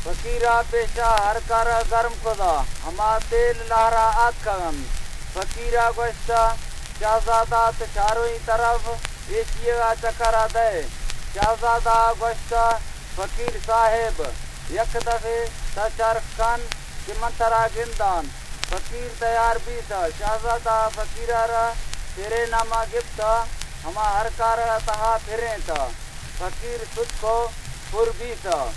फकीरा पेशा हर कर गर्म खुदा हमा तेल लहरा आखम फकीरा गोश्ता शहजादा चारों तरफ वेशिया चकरा दे शहजादा गोश्ता फकीर साहेब यक दफे तचरफ खान के मंतरा गिंदान फकीर तैयार भी था शहजादा फकीरा फिरे नामा गिफ्ट हमा हर कार तहा फिरे था फकीर सुद को फुर भी था।